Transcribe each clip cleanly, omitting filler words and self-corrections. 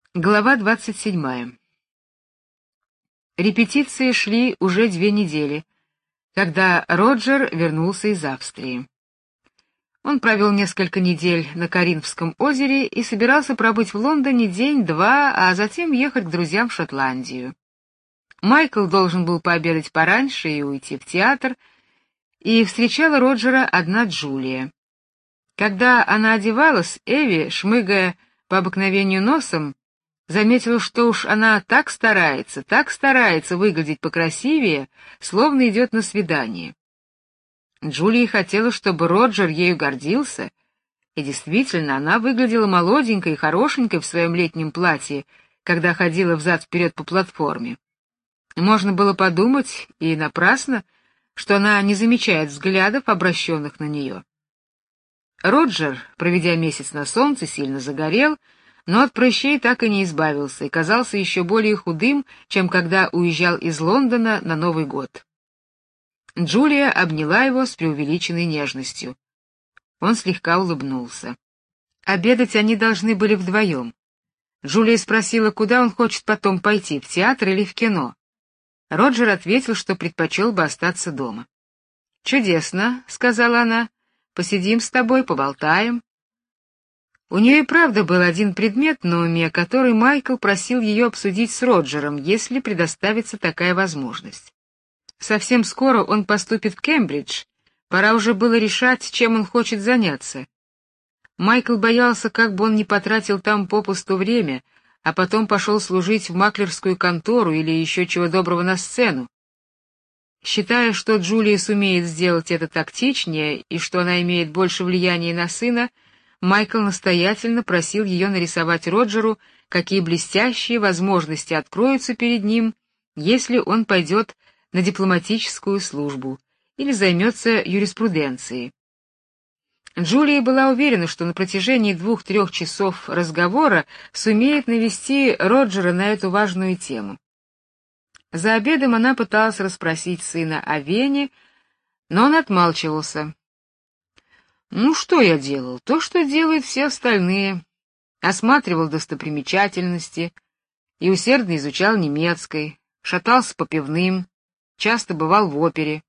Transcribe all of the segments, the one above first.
Глава 27. Репетиции шли уже 2 недели, когда Роджер вернулся из Австрии. Он провел несколько недель на Каринфском озере и собирался пробыть в Лондоне день-два, а затем ехать к друзьям в Шотландию. Майкл должен был пообедать пораньше и уйти в театр, и встречала Роджера одна Джулия. Когда она одевалась, Эви, шмыгая по обыкновению носом, заметила, что уж она так старается выглядеть покрасивее, словно идет на свидание. Джулии хотела, чтобы Роджер ею гордился, и действительно, она выглядела молоденькой и хорошенькой в своем летнем платье, когда ходила взад-вперед по платформе. Можно было подумать, и напрасно, что она не замечает взглядов, обращенных на нее. Роджер, проведя месяц на солнце, сильно загорел, но от прыщей так и не избавился и казался еще более худым, чем когда уезжал из Лондона на Новый год. Джулия обняла его с преувеличенной нежностью. Он слегка улыбнулся. Обедать они должны были вдвоем. Джулия спросила, куда он хочет потом пойти, в театр или в кино. Роджер ответил, что предпочел бы остаться дома. «Чудесно», — сказала она, — «посидим с тобой, поболтаем». У нее и правда был один предмет на уме, который Майкл просил ее обсудить с Роджером, если предоставится такая возможность. Совсем скоро он поступит в Кембридж, пора уже было решать, чем он хочет заняться. Майкл боялся, как бы он не потратил там попусту время, а потом пошел служить в маклерскую контору или еще чего доброго на сцену. Считая, что Джулия сумеет сделать это тактичнее и что она имеет больше влияния на сына, Майкл настоятельно просил ее нарисовать Роджеру, какие блестящие возможности откроются перед ним, если он пойдет на дипломатическую службу или займется юриспруденцией. Джулия была уверена, что на протяжении 2-3 часов разговора сумеет навести Роджера на эту важную тему. За обедом она пыталась расспросить сына о Вене, но он отмалчивался. «Ну, что я делал? То, что делают все остальные. Осматривал достопримечательности и усердно изучал немецкий, шатался по пивным, часто бывал в опере».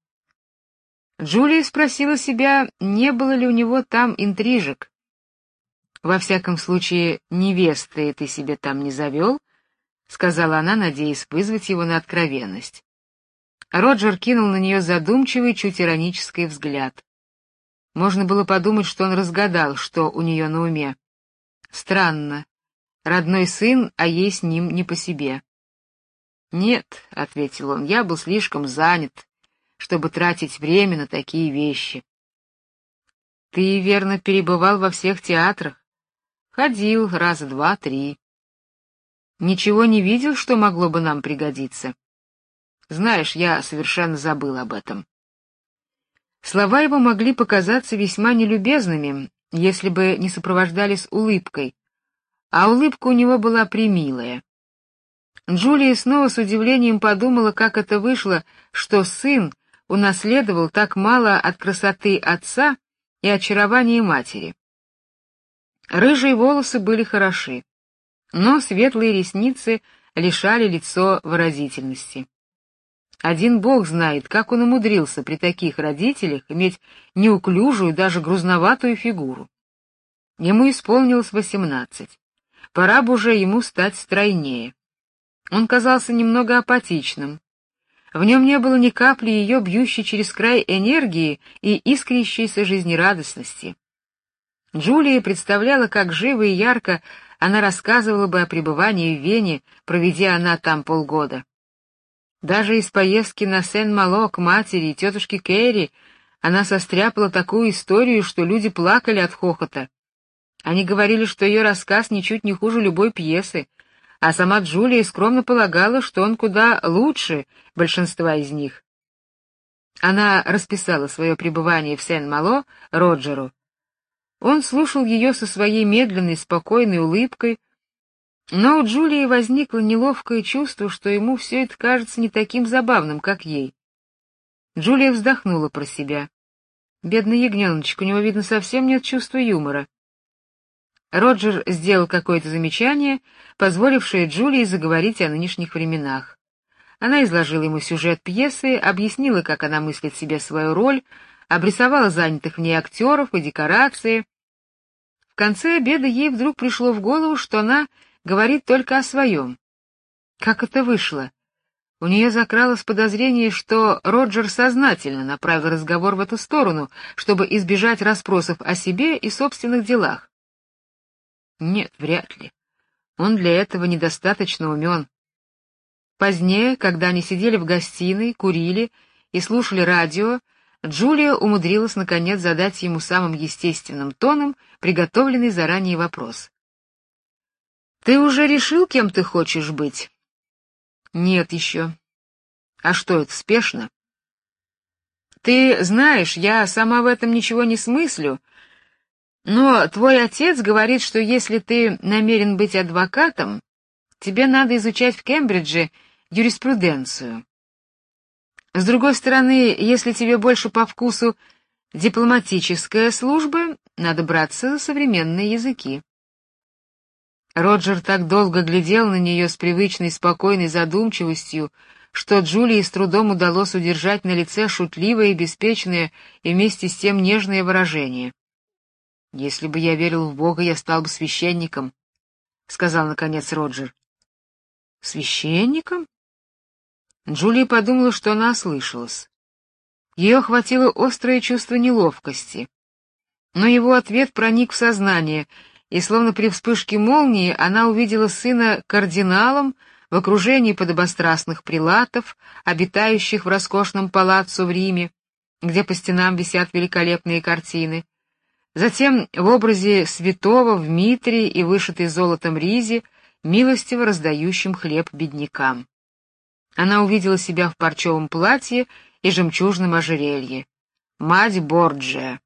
Джулия спросила себя, не было ли у него там интрижек. «Во всяком случае, невесты ты себе там не завел», — сказала она, надеясь вызвать его на откровенность. Роджер кинул на нее задумчивый, чуть иронический взгляд. Можно было подумать, что он разгадал, что у нее на уме. Странно. Родной сын, а ей с ним не по себе. «Нет», — ответил он, — «я был слишком занят, чтобы тратить время на такие вещи». «Ты, верно, перебывал во всех театрах? Ходил раза 2-3. Ничего не видел, что могло бы нам пригодиться? Знаешь, я совершенно забыл об этом». Слова его могли показаться весьма нелюбезными, если бы не сопровождались улыбкой, а улыбка у него была премилая. Джулия снова с удивлением подумала, как это вышло, что сын унаследовал так мало от красоты отца и очарования матери. Рыжие волосы были хороши, но светлые ресницы лишали лицо выразительности. Один бог знает, как он умудрился при таких родителях иметь неуклюжую, даже грузноватую фигуру. Ему исполнилось 18. Пора бы уже ему стать стройнее. Он казался немного апатичным. В нем не было ни капли ее бьющей через край энергии и искрящейся жизнерадостности. Джулия представляла, как живо и ярко она рассказывала бы о пребывании в Вене, проведя она там полгода. Даже из поездки на Сен-Мало к матери и тетушке Кэрри она состряпала такую историю, что люди плакали от хохота. Они говорили, что ее рассказ ничуть не хуже любой пьесы, а сама Джулия скромно полагала, что он куда лучше большинства из них. Она расписала свое пребывание в Сен-Мало Роджеру. Он слушал ее со своей медленной, спокойной улыбкой, но у Джулии возникло неловкое чувство, что ему все это кажется не таким забавным, как ей. Джулия вздохнула про себя. Бедный ягненочек, у него, видно, совсем нет чувства юмора. Роджер сделал какое-то замечание, позволившее Джулии заговорить о нынешних временах. Она изложила ему сюжет пьесы, объяснила, как она мыслит себе свою роль, обрисовала занятых в ней актеров и декорации. В конце обеда ей вдруг пришло в голову, что она говорит только о своем. Как это вышло? У нее закралось подозрение, что Роджер сознательно направил разговор в эту сторону, чтобы избежать расспросов о себе и собственных делах. Нет, вряд ли. Он для этого недостаточно умен. Позднее, когда они сидели в гостиной, курили и слушали радио, Джулия умудрилась наконец задать ему самым естественным тоном приготовленный заранее вопрос. «Ты уже решил, кем ты хочешь быть?» «Нет еще». «А что, это спешно?» «Ты знаешь, я сама в этом ничего не смыслю, но твой отец говорит, что если ты намерен быть адвокатом, тебе надо изучать в Кембридже юриспруденцию. С другой стороны, если тебе больше по вкусу дипломатическая служба, надо браться за современные языки». Роджер так долго глядел на нее с привычной спокойной задумчивостью, что Джулии с трудом удалось удержать на лице шутливое и беспечное и вместе с тем нежное выражение. «Если бы я верил в Бога, я стал бы священником», — сказал наконец Роджер. «Священником?» Джулия подумала, что она ослышалась. Ее охватило острое чувство неловкости. Но его ответ проник в сознание, и словно при вспышке молнии она увидела сына кардиналом в окружении подобострастных прилатов, обитающих в роскошном палаццо в Риме, где по стенам висят великолепные картины. Затем в образе святого в митре и вышитой золотом ризе, милостиво раздающим хлеб беднякам. Она увидела себя в парчевом платье и жемчужном ожерелье. Мать Борджиа.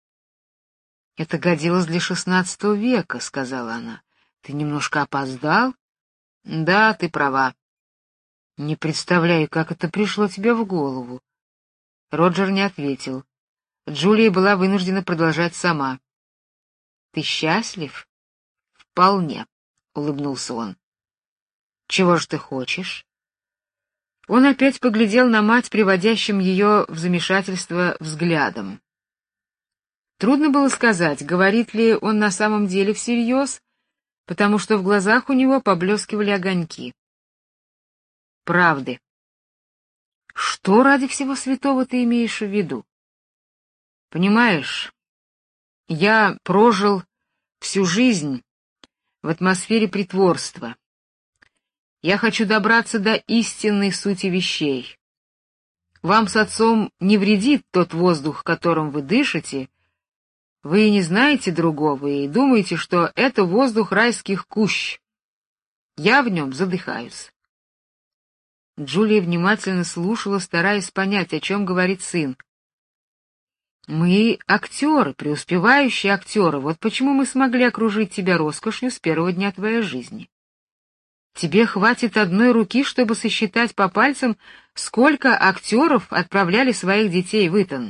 «Это годилось для XVI века», — сказала она. «Ты немножко опоздал?» «Да, ты права». «Не представляю, как это пришло тебе в голову». Роджер не ответил. Джулия была вынуждена продолжать сама. «Ты счастлив?» «Вполне», — улыбнулся он. «Чего ж ты хочешь?» Он опять поглядел на мать, приводящим ее в замешательство взглядом. Трудно было сказать, говорит ли он на самом деле всерьез, потому что в глазах у него поблескивали огоньки. «Правды. Что ради всего святого ты имеешь в виду? Понимаешь, я прожил всю жизнь в атмосфере притворства. Я хочу добраться до истинной сути вещей. Вам с отцом не вредит тот воздух, которым вы дышите. Вы не знаете другого и думаете, что это воздух райских кущ. Я в нем задыхаюсь». Джулия внимательно слушала, стараясь понять, о чем говорит сын. «Мы актеры, преуспевающие актеры, вот почему мы смогли окружить тебя роскошью с первого дня твоей жизни. Тебе хватит одной руки, чтобы сосчитать по пальцам, сколько актеров отправляли своих детей в Итон.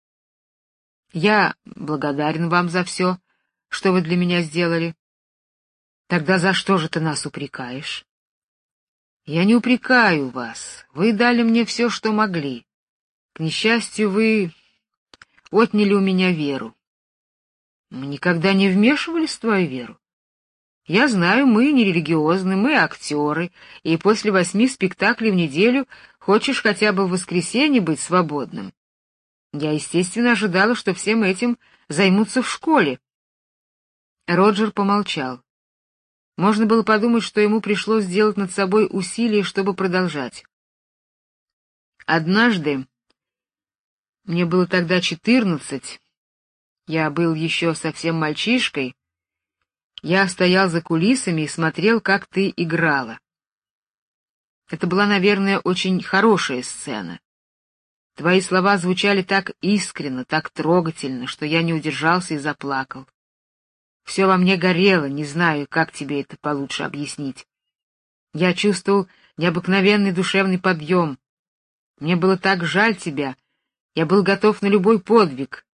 Я благодарен вам за все, что вы для меня сделали. Тогда за что же ты нас упрекаешь?» «Я не упрекаю вас. Вы дали мне все, что могли. К несчастью, вы отняли у меня веру. Мы никогда не вмешивались в твою веру. Я знаю, мы не религиозны, мы актеры, и после 8 спектаклей в неделю хочешь хотя бы в воскресенье быть свободным. Я, естественно, ожидала, что всем этим займутся в школе». Роджер помолчал. Можно было подумать, что ему пришлось сделать над собой усилие, чтобы продолжать. «Однажды, мне было тогда 14, я был еще совсем мальчишкой, я стоял за кулисами и смотрел, как ты играла. Это была, наверное, очень хорошая сцена. Твои слова звучали так искренно, так трогательно, что я не удержался и заплакал. Все во мне горело, не знаю, как тебе это получше объяснить. Я чувствовал необыкновенный душевный подъем. Мне было так жаль тебя, я был готов на любой подвиг.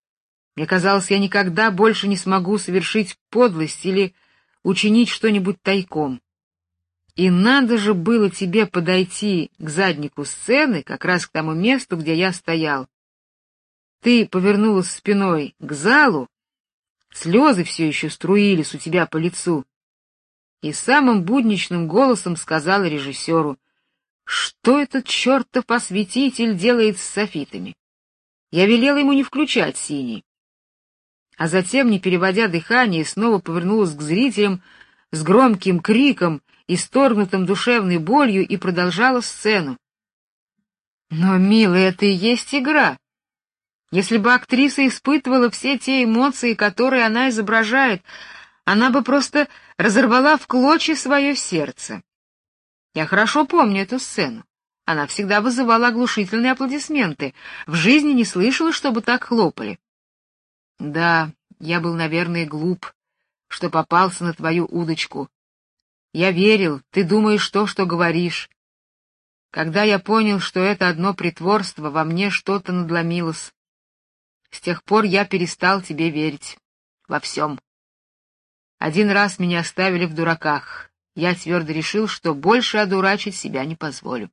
Мне казалось, я никогда больше не смогу совершить подлость или учинить что-нибудь тайком. И надо же было тебе подойти к заднику сцены, как раз к тому месту, где я стоял. Ты повернулась спиной к залу, слезы все еще струились у тебя по лицу, и самым будничным голосом сказала режиссеру: «Что этот чертов осветитель делает с софитами? Я велела ему не включать синий». А затем, не переводя дыхание, снова повернулась к зрителям с громким криком, исторгнутым душевной болью, и продолжала сцену. Но, милая, это и есть игра. Если бы актриса испытывала все те эмоции, которые она изображает, она бы просто разорвала в клочья свое сердце. Я хорошо помню эту сцену. Она всегда вызывала оглушительные аплодисменты. В жизни не слышала, чтобы так хлопали. Да, я был, наверное, глуп, что попался на твою удочку. Я верил, ты думаешь то, что говоришь. Когда я понял, что это одно притворство, во мне что-то надломилось. С тех пор я перестал тебе верить. Во всем. Один раз меня оставили в дураках. Я твердо решил, что больше одурачить себя не позволю.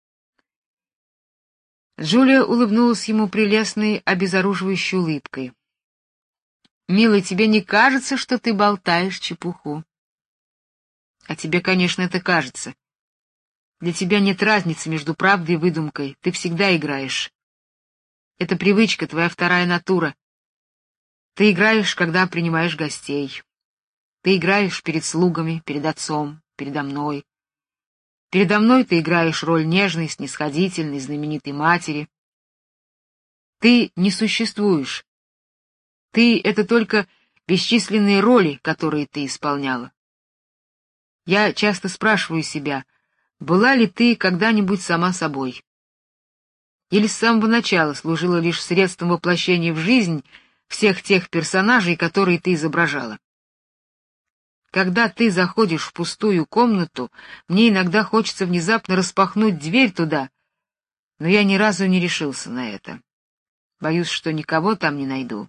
Джулия улыбнулась ему прелестной, обезоруживающей улыбкой. «Милый, тебе не кажется, что ты болтаешь чепуху?» «А тебе, конечно, это кажется. Для тебя нет разницы между правдой и выдумкой. Ты всегда играешь. Это привычка, твоя вторая натура. Ты играешь, когда принимаешь гостей. Ты играешь перед слугами, перед отцом, передо мной. Передо мной ты играешь роль нежной, снисходительной, знаменитой матери. Ты не существуешь. Ты — это только бесчисленные роли, которые ты исполняла. Я часто спрашиваю себя, была ли ты когда-нибудь сама собой? Или с самого начала служила лишь средством воплощения в жизнь всех тех персонажей, которые ты изображала? Когда ты заходишь в пустую комнату, мне иногда хочется внезапно распахнуть дверь туда, но я ни разу не решился на это. Боюсь, что никого там не найду.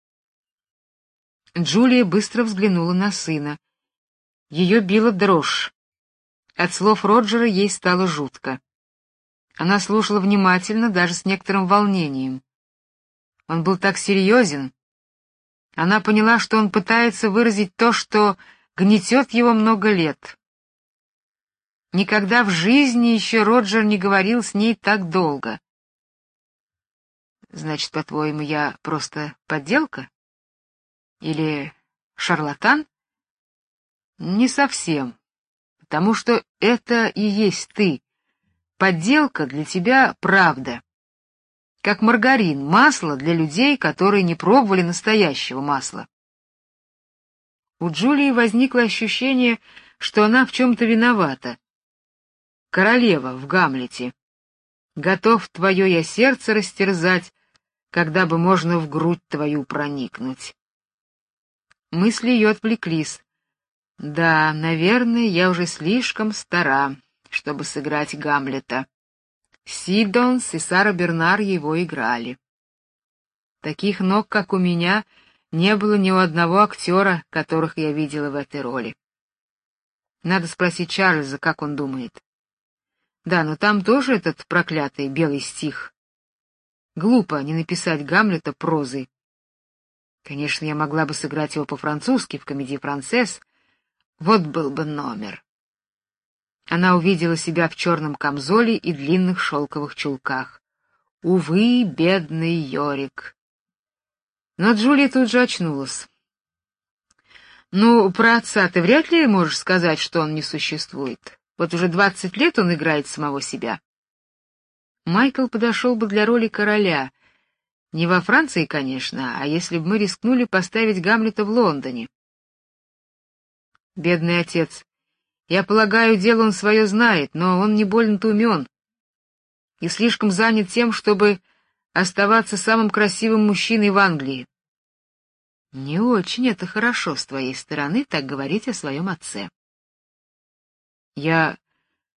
Джулия быстро взглянула на сына. Ее била дрожь. От слов Роджера ей стало жутко. Она слушала внимательно, даже с некоторым волнением. Он был так серьезен. Она поняла, что он пытается выразить то, что гнетет его много лет. Никогда в жизни еще Роджер не говорил с ней так долго. Значит, по-твоему, я просто подделка? Или шарлатан? Не совсем, потому что это и есть ты. Подделка для тебя — правда. Как маргарин, масло для людей, которые не пробовали настоящего масла. У Джулии возникло ощущение, что она в чем-то виновата. Королева в Гамлете. Готов твое я сердце растерзать, когда бы можно в грудь твою проникнуть. Мысли ее отвлеклись. Да, наверное, я уже слишком стара, чтобы сыграть Гамлета. Сидонс и Сара Бернар его играли. Таких ног, как у меня, не было ни у одного актера, которых я видела в этой роли. Надо спросить Чарльза, как он думает. Да, но там тоже этот проклятый белый стих. Глупо не написать Гамлета прозой. Конечно, я могла бы сыграть его по-французски в комедии «Францесс». Вот был бы номер. Она увидела себя в черном камзоле и длинных шелковых чулках. Увы, бедный Йорик. Но Джулия тут же очнулась. Ну, про отца ты вряд ли можешь сказать, что он не существует. Вот уже 20 лет он играет самого себя. Майкл подошел бы для роли короля. Не во Франции, конечно, а если бы мы рискнули поставить Гамлета в Лондоне. Бедный отец. Я полагаю, дело он свое знает, но он не больно-то умен и слишком занят тем, чтобы оставаться самым красивым мужчиной в Англии. Не очень это хорошо с твоей стороны так говорить о своем отце. Я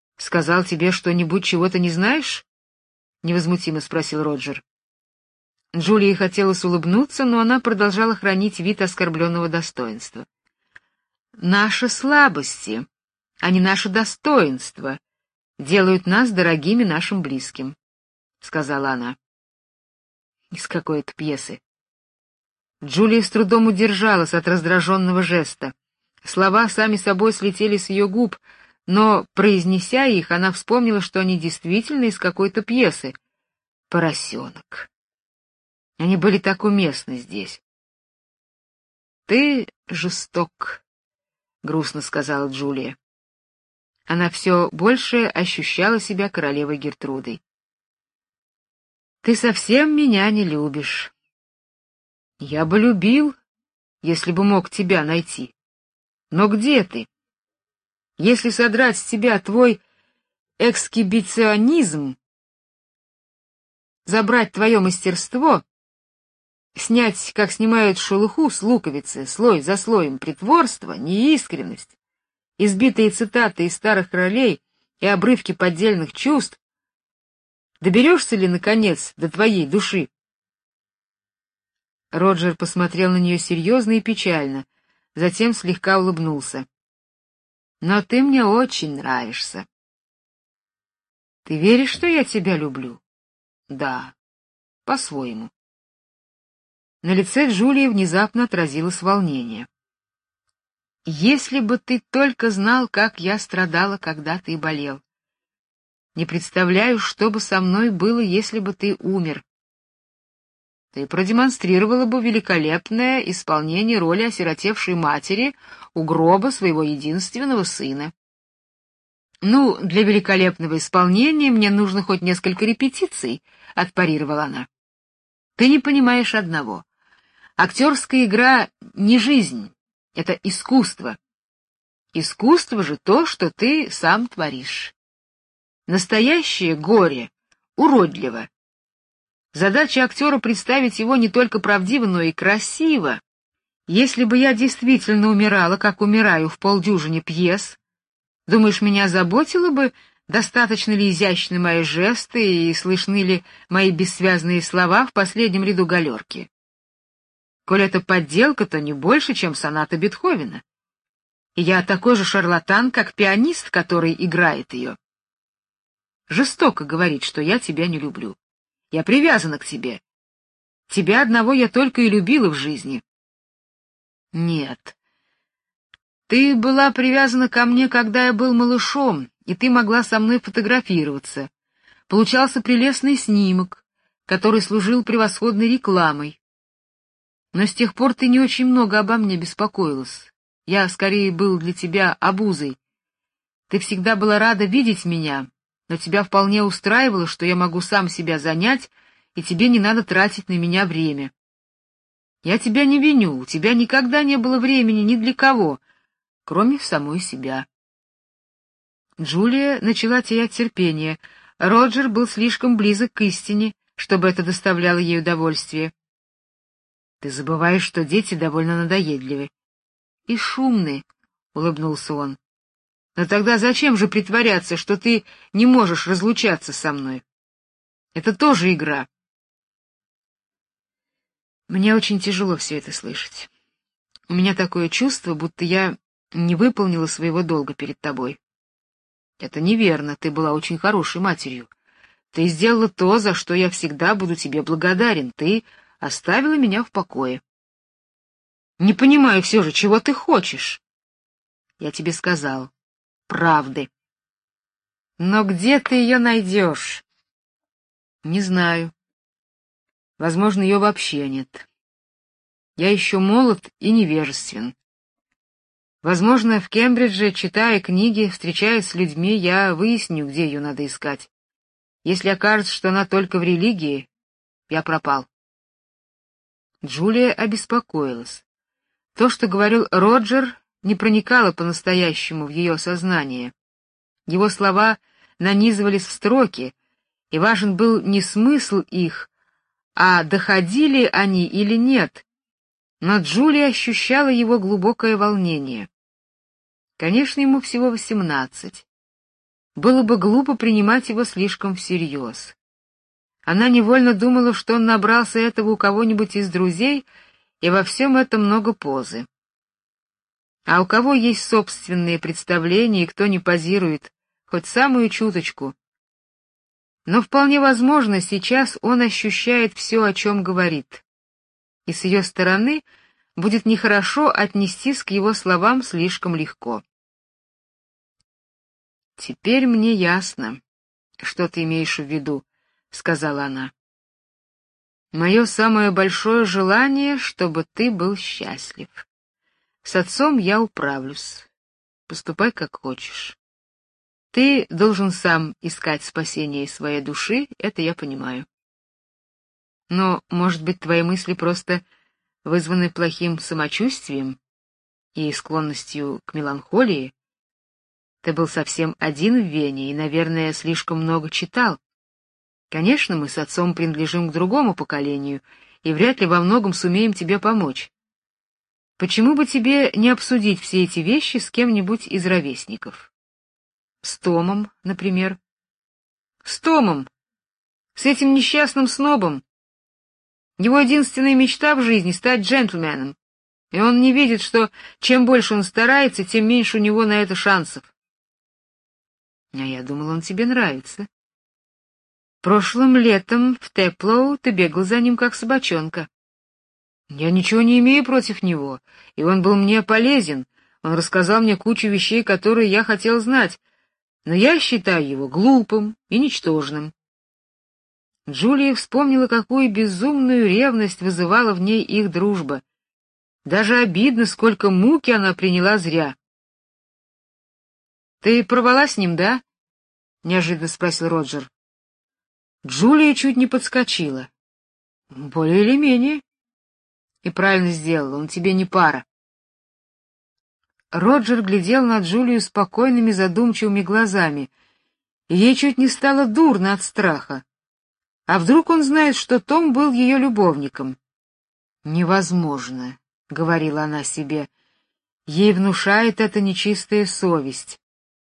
сказал тебе что-нибудь, чего ты не знаешь? Невозмутимо спросил Роджер. Джулии хотелось улыбнуться, но она продолжала хранить вид оскорбленного достоинства. Наши слабости, а не наше достоинство, делают нас дорогими нашим близким, сказала она. Из какой-то пьесы. Джулия с трудом удержалась от раздраженного жеста. Слова сами собой слетели с ее губ, но, произнеся их, она вспомнила, что они действительно из какой-то пьесы. Поросенок. Они были так уместны здесь. Ты жесток, грустно сказала Джулия. Она все больше ощущала себя королевой Гертрудой. Ты совсем меня не любишь. Я бы любил, если бы мог тебя найти. Но где ты? Если содрать с тебя твой эксгибиционизм, забрать твое мастерство, снять, как снимают шелуху с луковицы, слой за слоем притворство, неискренность, избитые цитаты из старых ролей и обрывки поддельных чувств, доберешься ли, наконец, до твоей души? Роджер посмотрел на нее серьезно и печально, затем слегка улыбнулся. Но ты мне очень нравишься. Ты веришь, что я тебя люблю? Да, по-своему. На лице Джулии внезапно отразилось волнение. Если бы ты только знал, как я страдала, когда ты болел. Не представляю, что бы со мной было, если бы ты умер. Ты продемонстрировала бы великолепное исполнение роли осиротевшей матери у гроба своего единственного сына. Ну, для великолепного исполнения мне нужно хоть несколько репетиций, отпарировала она. Ты не понимаешь одного. Актерская игра не жизнь, это искусство. Искусство же то, что ты сам творишь. Настоящее горе уродливо. Задача актера представить его не только правдиво, но и красиво. Если бы я действительно умирала, как умираю в полдюжине пьес, думаешь, меня заботило бы, достаточно ли изящны мои жесты и слышны ли мои бессвязные слова в последнем ряду галерки? Коль это подделка, то не больше, чем соната Бетховена. И я такой же шарлатан, как пианист, который играет ее. Жестоко говорить, что я тебя не люблю. Я привязана к тебе. Тебя одного я только и любила в жизни. Нет. Ты была привязана ко мне, когда я был малышом, и ты могла со мной фотографироваться. Получался прелестный снимок, который служил превосходной рекламой. Но с тех пор ты не очень много обо мне беспокоилась. Я скорее был для тебя обузой. Ты всегда была рада видеть меня, но тебя вполне устраивало, что я могу сам себя занять, и тебе не надо тратить на меня время. Я тебя не виню, у тебя никогда не было времени ни для кого, кроме самой себя. Джулия начала терять терпение. Роджер был слишком близок к истине, чтобы это доставляло ей удовольствие. Ты забываешь, что дети довольно надоедливы и шумны, улыбнулся он. Но тогда зачем же притворяться, что ты не можешь разлучаться со мной? Это тоже игра. Мне очень тяжело все это слышать. У меня такое чувство, будто я не выполнила своего долга перед тобой. Это неверно, ты была очень хорошей матерью. Ты сделала то, за что я всегда буду тебе благодарен. Ты оставила меня в покое. Не понимаю все же, чего ты хочешь. Я тебе сказал правды. Но где ты ее найдешь? Не знаю. Возможно, ее вообще нет. Я еще молод и невежествен. Возможно, в Кембридже, читая книги, встречаясь с людьми, я выясню, где ее надо искать. Если окажется, что она только в религии, я пропал. Джулия обеспокоилась. То, что говорил Роджер, не проникало по-настоящему в ее сознание. Его слова нанизывались в строки, и важен был не смысл их, а доходили они или нет. Но Джулия ощущала его глубокое волнение. Конечно, ему всего 18. Было бы глупо принимать его слишком всерьез. Она невольно думала, что он набрался этого у кого-нибудь из друзей, и во всем этом много позы. А у кого есть собственные представления, и кто не позирует, хоть самую чуточку. Но вполне возможно, сейчас он ощущает все, о чем говорит. И с ее стороны будет нехорошо отнестись к его словам слишком легко. «Теперь мне ясно, что ты имеешь в виду», — сказала она. «Мое самое большое желание, чтобы ты был счастлив. С отцом я управлюсь. Поступай как хочешь. Ты должен сам искать спасение своей души, это я понимаю. Но, может быть, твои мысли просто вызваны плохим самочувствием и склонностью к меланхолии? Ты был совсем один в Вене и, наверное, слишком много читал. Конечно, мы с отцом принадлежим к другому поколению и вряд ли во многом сумеем тебе помочь. Почему бы тебе не обсудить все эти вещи с кем-нибудь из ровесников? С Томом, например. С Томом! С этим несчастным снобом! Его единственная мечта в жизни — стать джентльменом, и он не видит, что чем больше он старается, тем меньше у него на это шансов. А я думал, он тебе нравится. Прошлым летом в Теплоу ты бегал за ним, как собачонка. Я ничего не имею против него, и он был мне полезен. Он рассказал мне кучу вещей, которые я хотел знать, но я считаю его глупым и ничтожным. Джулия вспомнила, какую безумную ревность вызывала в ней их дружба. Даже обидно, сколько муки она приняла зря. «Ты порвала с ним, да?» — неожиданно спросил Роджер. Джулия чуть не подскочила. «Более или менее. И правильно сделала, он тебе не пара». Роджер глядел на Джулию спокойными задумчивыми глазами, и ей чуть не стало дурно от страха. А вдруг он знает, что Том был ее любовником? «Невозможно», — говорила она себе, — ей внушает это нечистая совесть.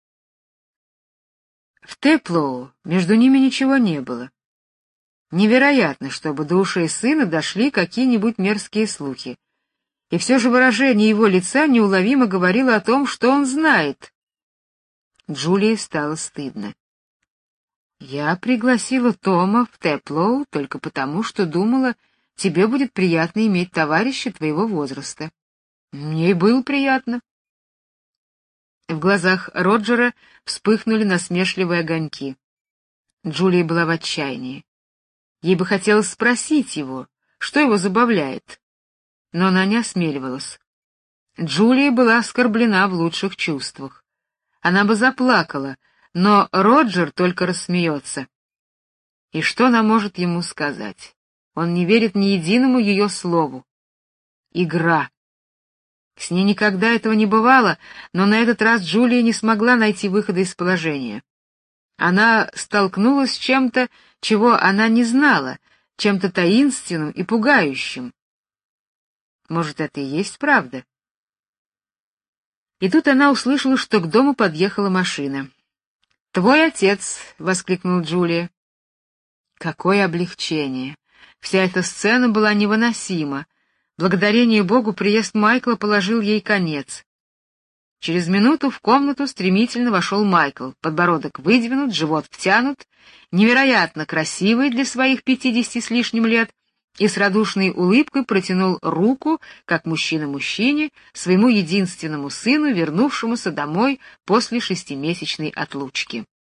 В Теплоу между ними ничего не было. Невероятно, чтобы до ушей сына дошли какие-нибудь мерзкие слухи. И все же выражение его лица неуловимо говорило о том, что он знает. Джулии стало стыдно. «Я пригласила Тома в Теплоу только потому, что думала, тебе будет приятно иметь товарища твоего возраста. Мне и было приятно». В глазах Роджера вспыхнули насмешливые огоньки. Джулия была в отчаянии. Ей бы хотелось спросить его, что его забавляет, но она не осмеливалась. Джулия была оскорблена в лучших чувствах. Она бы заплакала, но Роджер только рассмеется. И что она может ему сказать? Он не верит ни единому ее слову. Игра. С ней никогда этого не бывало, но на этот раз Джулия не смогла найти выхода из положения. Она столкнулась с чем-то, чего она не знала, чем-то таинственным и пугающим. Может, это и есть правда? И тут она услышала, что к дому подъехала машина. «Твой отец!» — воскликнула Джулия. Какое облегчение! Вся эта сцена была невыносима. Благодарение Богу, приезд Майкла положил ей конец. Через минуту в комнату стремительно вошел Майкл, подбородок выдвинут, живот втянут, невероятно красивый для своих 50 с лишним лет, и с радушной улыбкой протянул руку, как мужчина мужчине, своему единственному сыну, вернувшемуся домой после 6-месячной отлучки.